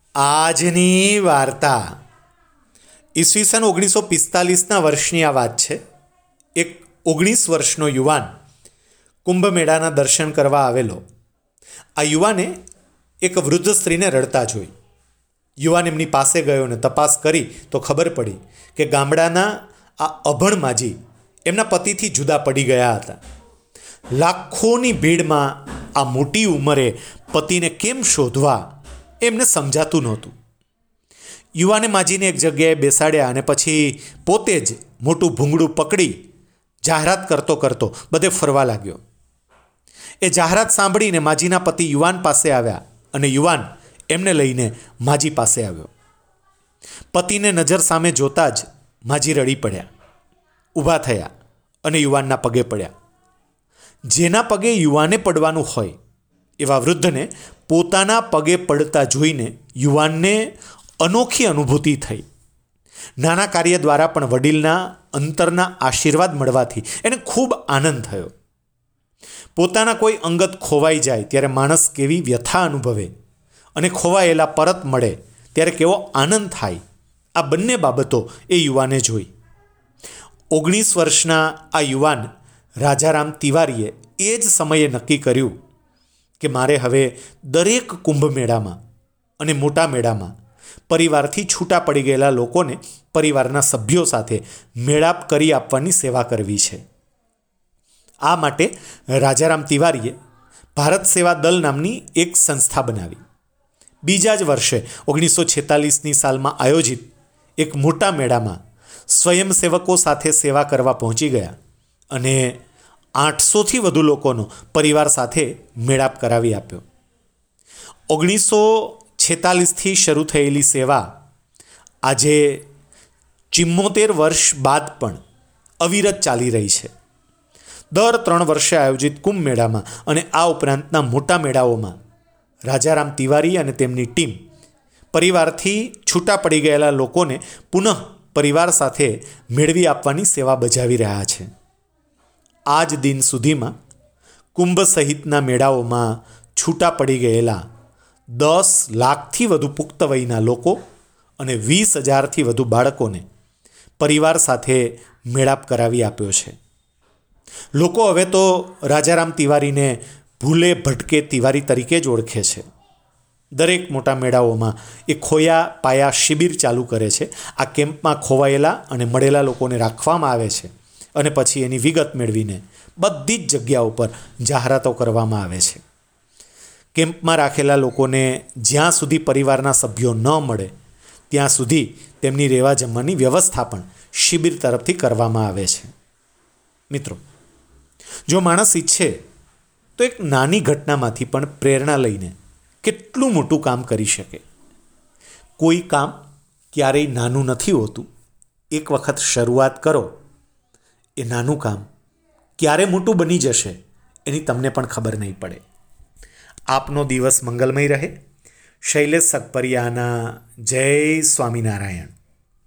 આજની વાર્તા ઈસવીસન 1945ના વર્ષની આ વાત છે. એક 19 વર્ષનો યુવાન કુંભ મેળાના દર્શન કરવા આવેલો. આ યુવાને એક વૃદ્ધ સ્ત્રીને રડતા જોઈ. યુવાન એમની પાસે ગયો અને તપાસ કરી તો ખબર પડી કે ગામડાના આ અભણ માજી એમના પતિથી જુદા પડી ગયા હતા. લાખોની ભીડમાં આ મોટી ઉંમરે પતિને કેમ શોધવા એમને સમજાતું નહોતું. યુવાને માજીને એક જગ્યાએ બેસાડ્યા અને પછી પોતે જ મોટું ભૂંગળું પકડી જાહેરાત કરતો કરતો બધે ફરવા લાગ્યો. એ જાહેરાત સાંભળીને માજીના પતિ યુવાન પાસે આવ્યા અને યુવાન એમને લઈને માજી પાસે આવ્યો. પતિને નજર સામે જોતા જ માજી રડી પડ્યા, ઊભા થયા અને યુવાનના પગે પડ્યા. જેના પગે યુવાને પડવાનું હોય એવા વૃદ્ધને પોતાના પગે પડતા જોઈને યુવાનને અનોખી અનુભૂતિ થઈ. નાના કાર્ય દ્વારા પણ વડીલના અંતરના આશીર્વાદ મળવાથી એને ખૂબ આનંદ થયો. પોતાના કોઈ અંગત ખોવાઈ જાય ત્યારે માણસ કેવી વ્યથા અનુભવે અને ખોવાયેલા પરત મળે ત્યારે કેવો આનંદ થાય, આ બંને બાબતો એ યુવાને જોઈ. 19 વર્ષના આ યુવાન રાજારામ તિવારીએ એ જ સમયે નક્કી કર્યું કે મારે હવે દરેક કુંભ મેળામાં અને મોટા મેળામાં પરિવારથી છૂટા પડી ગયેલા લોકોને પરિવારના સભ્યો સાથે મેળાપ કરી આપવાની સેવા કરવી છે. આ માટે રાજારામ તિવારીએ ભારત સેવા દળ નામની એક સંસ્થા બનાવી. બીજા જ વર્ષે 1946ની સાલમાં આયોજિત એક મોટા મેળામાં સ્વયંસેવકો સાથે સેવા કરવા પહોંચી ગયા અને 800થી વધુ લોકોનો પરિવાર સાથે મેળાપ કરાવી આપ્યો. 1946થી શરૂ થયેલી સેવા આજે 74 વર્ષ બાદ પણ અવિરત ચાલી રહી છે. દર 3 વર્ષે આયોજિત કુંભ મેળામાં અને આ ઉપરાંતના મોટા મેળાઓમાં રાજારામ તિવારી અને તેમની ટીમ પરિવારથી છૂટા પડી ગયેલા લોકોને પુનઃ પરિવાર સાથે મેળવી આપવાની સેવા બજાવી રહ્યા છે. આજ દિન સુધીમાં કુંભ સહિતના મેળાઓમાં છૂટા પડી ગયેલા 10 લાખથી વધુ પુખ્ત વયના લોકો અને 20,000થી વધુ બાળકોને પરિવાર સાથે મેળાપ કરાવી આપ્યો છે. લોકો હવે તો રાજારામ તિવારીને ભૂલે ભટકે તિવારી તરીકે જ ઓળખે છે. દરેક મોટા મેળાઓમાં એ ખોયા પાયા શિબિર ચાલુ કરે છે. આ કેમ્પમાં ખોવાયેલા અને મળેલા લોકોને રાખવામાં આવે છે અને પછી એની વિગત મેળવીને બધી જ જગ્યા ઉપર જાહેરાતો કરવામાં આવે છે. કેમ્પમાં રાખેલા લોકોને જ્યાં સુધી પરિવારના સભ્યો ન મળે ત્યાં સુધી તેમની રહેવા જમવાની વ્યવસ્થા પણ શિબિર તરફથી કરવામાં આવે છે. મિત્રો, જો માણસ ઈચ્છે તો એક નાની ઘટનામાંથી પણ પ્રેરણા લઈને કેટલું મોટું કામ કરી શકે. કોઈ કામ ક્યારેય નાનું નથી હોતું. એક વખત શરૂઆત કરો, એ નાનું કામ ક્યારે મોટું બની જશે એની તમને પણ ખબર નહીં પડે. આપનો દિવસ મંગલમય રહે. શૈલેષ સગપરિયાના જય સ્વામિનારાયણ.